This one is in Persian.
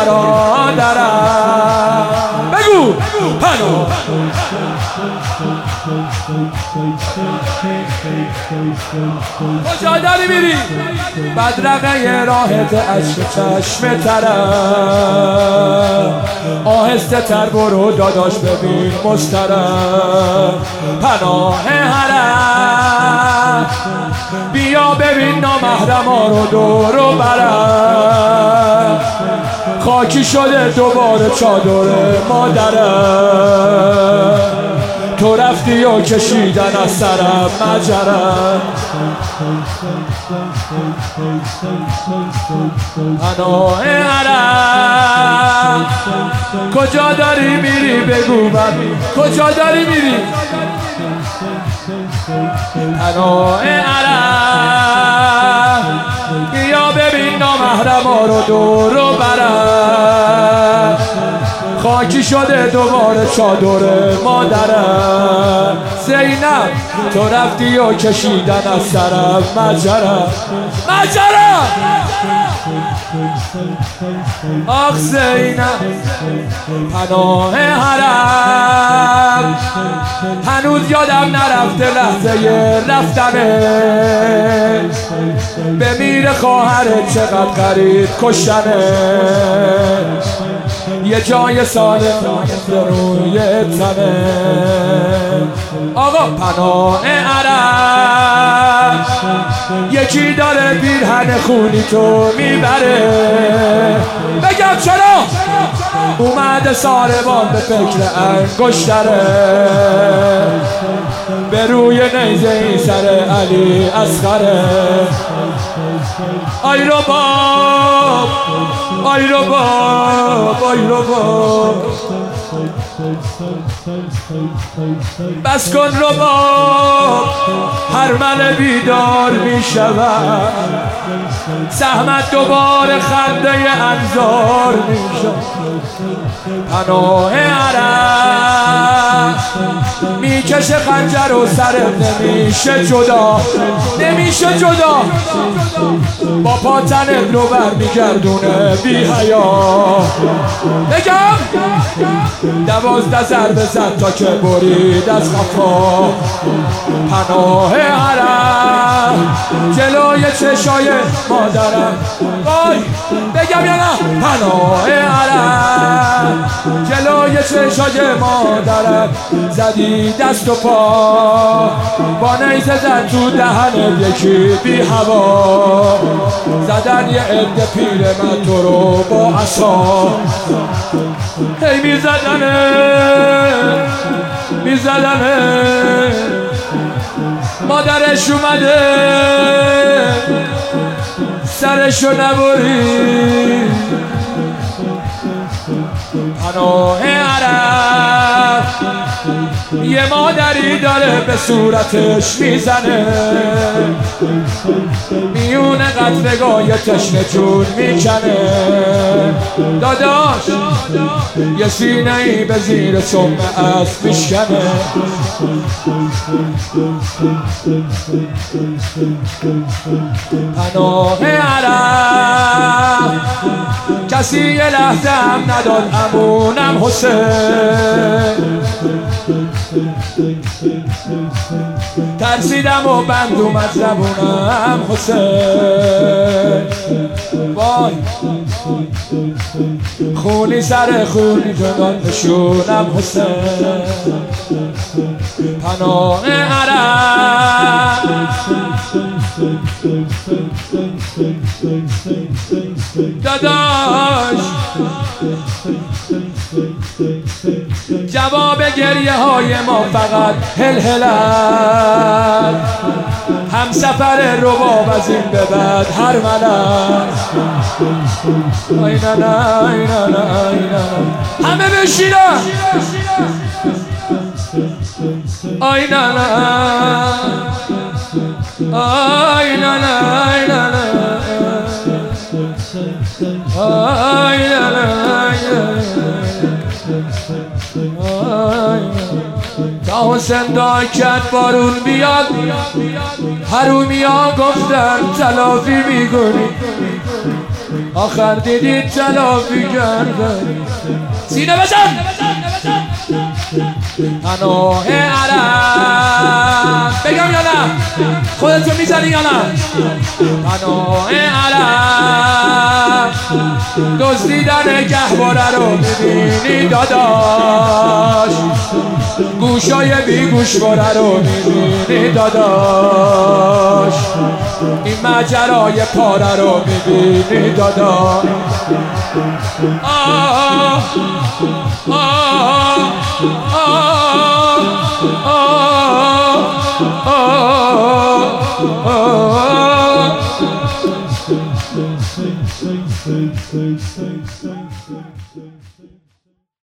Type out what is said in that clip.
برادرم. بگو پناه کجا داری میری؟ بدرقه راهت اشک چشم ترم، آهسته تر برو داداش ببین مسترم. پناه حرم بیا ببین نامحرما رو دور و برم، خاکی شده دوباره چادر مادرم. تو رفتی و کشیدن از سرم مجرم. پناه حرم کجا داری میری؟ بگو من کجا داری میری؟ پناه حرم بیا ببین نامحرما رو دور و برم، خاکی شده دوباره چادر مادرم. زینب تو رفتی و کشیدن از سرم مجرم. مجرم آخ زینب. پناه حرم هنوز یادم نرفته لحظه رفتنه، بمیر خواهرت چقدر غریب کشتنه. یه جای سالم روی تنه. آقا پناه حرم یکی داره پیرهن خونی تو میبره. بگم چرا؟ اومده ساربان به فکر انگشتره، به روی نیزه این سر علی اصغره. آی رباب آی رباب آی رباب بس کن رباب، هرمن بیدار می شود، زحمت دوباره خنده انظار می شود. پناه حرم میکشه خنجر و سرت نمیشه جدا، نمیشه جدا. با پاتنت رو برمیگردونه بی حیا. بگم 12 ضربه زد تا که برید از خفا. پناه حرم جلوی چشای مادرم. وای بگم یا نه؟ پناه حرم جلوی چشای مادرم. زدی دست و پا با نیزه زد تو دهن یکی بی هوا. زدن یه عده پیرمرد تو رو با عصا. هی میزدنه مادرش اومده سرشو نبری. پناه حرم یه مادری داره به صورتش میزنه، میونه قطرگاه تشنه جون میکنه. داداش یه سینه ای به زیر سم اسب میشکنه. پناه حرم کسی یه لحظه هم نداد امونم حسین. ترسیدم و بند اومد زبونم حسین. وای خونی سر خونی جدان نشونم حسین. پناه حرم داداش جواب گریه های ما فقط هلهلت. هم سفر رباب از این به بعد هر ملت. آی نه نه آی نه نه آی نه. همه بشینن. آی نه نه آی نه نه آی نه نه آی نه نه تا حسین دعا کرد بارون بیاد، حرومی ها گفتن تلافی میکنی. آخر دیدید تلافی کرده. سینه بزن پناه علم بگم یا نه؟ خودتو میزنی یا نه؟ پناه علم دزدیدن گهواره رو میبینی داداش، گوشای بی گوشواره رو میبینی داداش، این ماجرای پاره رو میبینی داداش. آه آه آه